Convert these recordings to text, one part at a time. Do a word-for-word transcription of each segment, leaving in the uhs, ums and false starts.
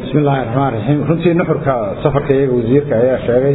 بسم الله الرحمن الرحيم runtii nuxurka safarka iyaga wasiirka ayaa sheegay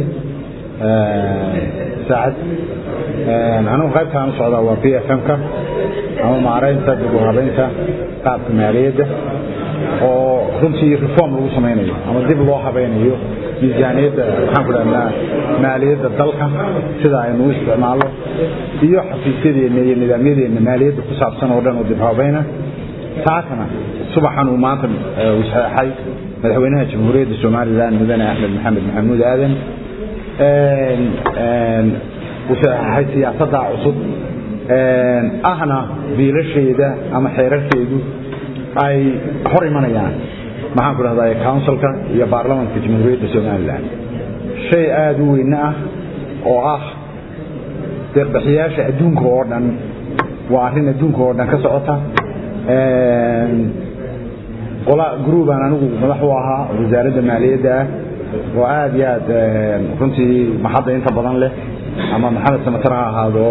saacad anu qaybtaan u socdaa waa P F M-ka ama maareynta dib u habeynta qaabka maaliyadda oo runtii reform lagu sameynayo ama dib loo habeynayo miisaaniyadda waxaan ku dhahnaa maaliyadda dalka sida aynu u isticmaalo iyo xafiisyadeena iyo nidaamyadeena maaliyadda ku saabsan oo dhan oo dib habeyna taasna subaxan uu maanta wasaxay madaxweynaha jamhuuriyadda Soomaaliland mudane Axmed Maxamed Maxamuud Aadan een een wasaxay siyaasadda cusub een ahna biilasheeda ama xeerarkeedu ay hor imanayaan maxaan ku rahdaa councilka iyo baarlamaanka jamhuuriyadda Soomaaliland shay aad u weyn ah oo ah deeqbixiyaasha adduunka oo dhan waa arrin adduunka oo dhan ka socota een qola group aan anigu madax u ahaa wasaaradda maaliyadda oo aad iyo aad runtii maxadda inta badan leh ama maxamed samatar ha ahaado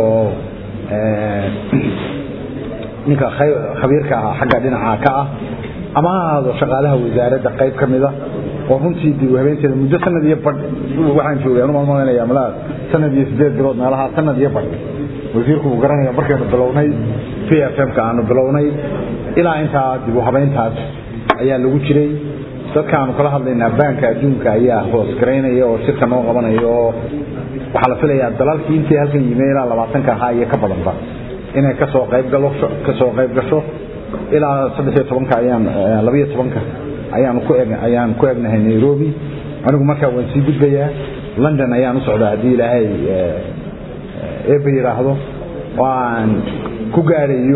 ninka khabiirka xagga dhinaca ka ah ama ha ahaado shaqaalaha wasaaradda qayb ka mid ah oo runtii dib u habeynteeda muddo sanad iyo badh waxaan joogay anu maalmaynaya malaha sanad iyo sideed bilood meelaha sanad iyo badh wasiirku uu garanaya markaynu bilownay P F M-ka aanu bilownay ilaa intaa dib u habeyntaas ayaa lagu jiray dadkaanu kala hadlaynaa baanka adduunka ayaa hoos gareynaya oo shirka noo qabanaya oo waxa la filayaa dalalkii intii halkan yimid ilaa labaatan ka ahaa iyo ka badanba inay ka soo qayb galo ka soo qayb gasho ilaa saddex iyo toban ka ayaan laba iyo toban ka ayaan ku eeg ayaan ku eegnahay Nairobi anigu markaa waan sii gudbayaa London ayaan u socdaa hadii ilaahay ee biiraahdo waan ku gaarayo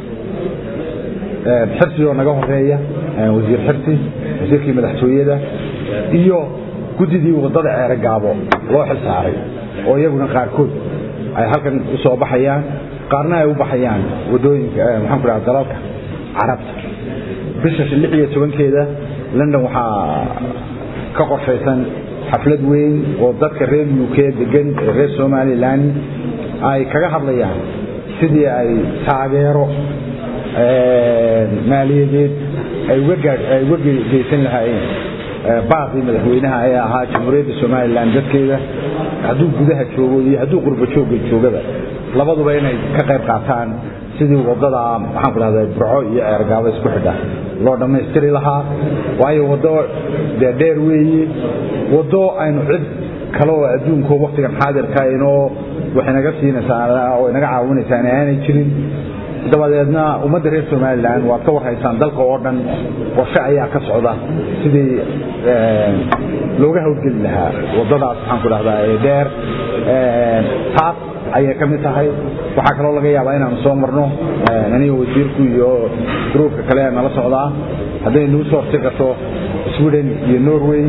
xirsi oo naga horeeya wasiir xirsi wasiirkii madaxtooyada iyo gudidii wadada ceer gaabo loo xil saaray oo iyaguna qaarkood ay halkan u soo baxayaan qaarna ay u baxayaan wadooyinka maxaan ku raacay dalalka carabta bisha lix iyo toban-keeda London waxa ka qorshaysan xaflad weyn oo dadka reer U K degan reer Somaliland ay kaga hadlayaan sidii ay taageero maaliyadeed ay uga ay uga geysan lahaayeen baaqi madaxweynaha ay ahaa jamhuuriyadda Soomaaliland dadkeeda hadduu gudaha joogo iyo hadduu qurbo joogo joogaba labaduba inay ka qayb qaataan sidii wadada waxaan ku raadayay burco iyo ceergaabo isku xidha loo dhameystiri lahaa waayo wado dheer weeye wado aynu cid kale oo adduunka waqtigan xaadirka inoo waxay naga siinaysaa oo naga caawinaysaa aanay jirin dabadeedna ummadda reer Soomaaliland waa ka warhaysaan dalka oo dhan qorshe ayaa ka socda sidii looga hawlgeli lahaa wadadaas waxaan ku raahdaa dheer taas ayay ka mid tahay waxa kale oo laga yaabaa inaan soo marno aniga wasiirku iyo groupka kale ee nala socda haday noo soo tigto Sweden iyo Norway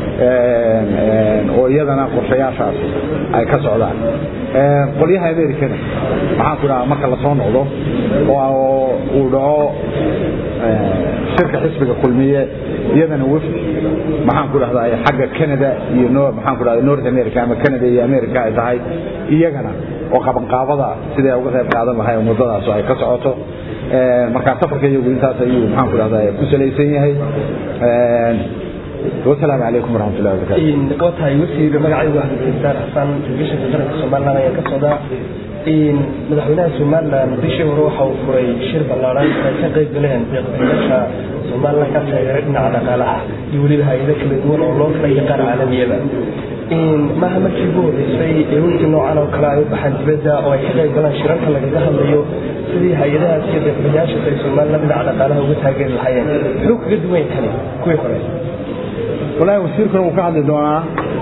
oo iyadana qorshayaashaas ay ka socdaan qoliyaha Amerikada waxaan ku raahdaa marka la soo noqdo oo uu dhaco shirka xisbiga kulmiye iyadana wafdi maxaan ku raahdaa xagga Canada iyo maxaan ku raahdaa North America ama Canada iyo America ay tahay iyagana oo qaban qaabada sida ay uga qayb qaadan lahaayeen wadadaas oo ay ka socoto ee marka safarka iyo intaas ayuu maxaan ku raahdaa ku salaysan yahay ee والسلام عليكم ورحمة الله وبركاته. إن قطع يوسف بمجال واحد الدار حسن تجيش الدرجة الصومالية أنا يكسر إن مدحونا الصومال مديش وروح وفري شرب اللاران تقيد بلين بيقبلها الصومال كسر يردنا على قلعة يولي لها إذا كل دول الله في قارة عالمية إن مهما تجيبوا شيء يمكن إنه أنا وكلاي بحد بدأ أو يحتاج بلان شركة اللي جدها اللي سدي هيدا كده بيجاش في الصومال نبدأ على قلعة وبتهاجر الحياة لوك قد وين كني كوي فري والله وسيركم وقاعد دونا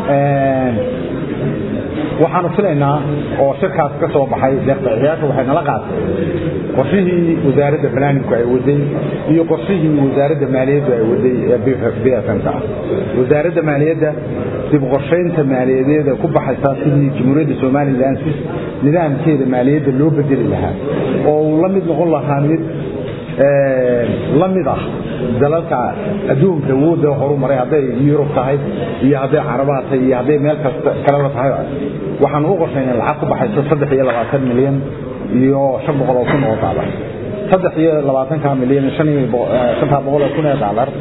waxaan filaynaa oo shirkaas ka soo baxay deeqbixiyaasha waxay nala qaatay qorshihii wasaaradda planning-ku ay waday iyo qorshihii wasaaradda maaliyadda ay waday ee P F M-ka wasaaradda maaliyadda dib qorsheynta maaliyadeeda ku baxaysa sidii jamhuuriyadda Soomaaliland nidaamkeeda maaliyadda loo bedeli lahaa oo la mid noqon lahaa mid la mid ah dalalka adduunka wada horumaray haday Yurub tahay iyo haday Carabaha tahay iyo haday meel kasta kala tahay waxaan u qorsheynaa lacag ku baxaysa saddex iyo labaatan milyan iyo shan boqol oo kun oo dollar saddex iyo labaatan milyan shan boqol oo kun oo dollar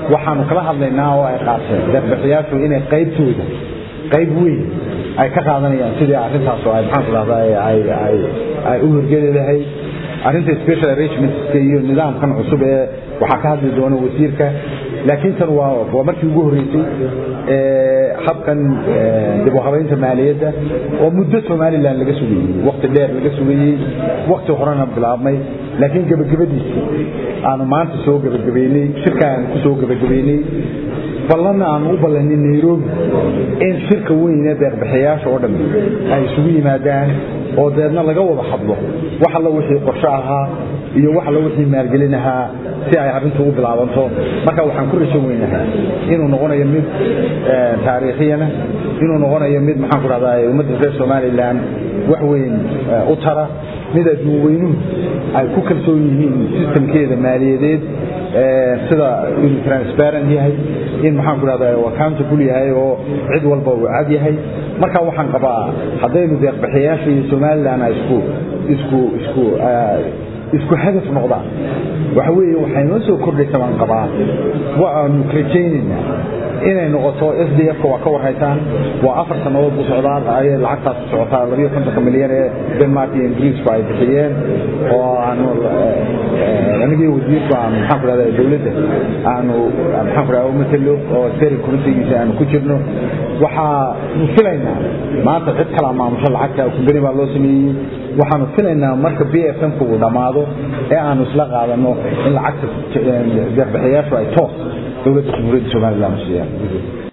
waxaanu kala hadlaynaa oo ay qaateen deeq-bixiyaashu inay qaybtooda qayb weyn ay ka qaadanayaan sidii arrintaas oo ay maxaan ku dhahdaa ay ay ay u horgeli lahayd arrinta special arrangementska iyo nidaamkan cusub ee waxaa ka hadli doona wasiirka laakiin tan waa waa markii ugu horeysay ee habkan dib u habeynta maaliyadda oo muddo Soomaaliland laga sugayay waqti dheer laga sugayay waqti horena bilaabmay laakiin gabagabadiisa aanu maanta soo gabagabeynay shirkaan ku soo gabagabeynay balana aan u balanin Nairobi in shirka weyn ee deeq-bixiyaasha oo dhan ay isugu yimaadaan oo deedna laga wada hadlo waxa la wixii qorshe ahaa iyo waxa la wixii maalgelinaha si ay arrintu u bilaabanto marka waxaan ku rajayn weynahay inuu noqonayo mid taariikhiyana inuu noqonayo mid maxaan ku raadayay ummadda reer Soomaaliland wax weyn u tara mid adduunyadu ay ku kalsoon yihiin systemkeeda maaliyadeed sida in transparent yahay in maxaan ku raadayay accountable yahay oo cid walba uu cad yahay marka waxaan qabaa hadaynu deeq-bixiyaasha iyo Soomaaliland ay isku isku isku isku hadaf noqdaan waxa weeye waxay noo soo kordhaysaa waan qabaa waanu rajaynayna inay noqoto S D F waa ka warhaytaan waa afar sanadood u socdaan ay lacagtaas socotaa laba iyo konton milyan ee Denmark iyo Ingiriisku ay bixiyeen oo aanu anigii wasiirku aan maxaan ku raadayay dawladda aanu maxaan ku raadayay matalo oo sari committee aanu ku jirno waxa filaynaa maanta cid kala maamusho lacagta ku bari baa loo sameeyay waxaanu filaynaa marka B F M ku dhamaado ee aanu isla qaadano in lacagta deeq-bixiyaashu ay toos dawladda Jamhuuriyadda Soomaaliland siiyaan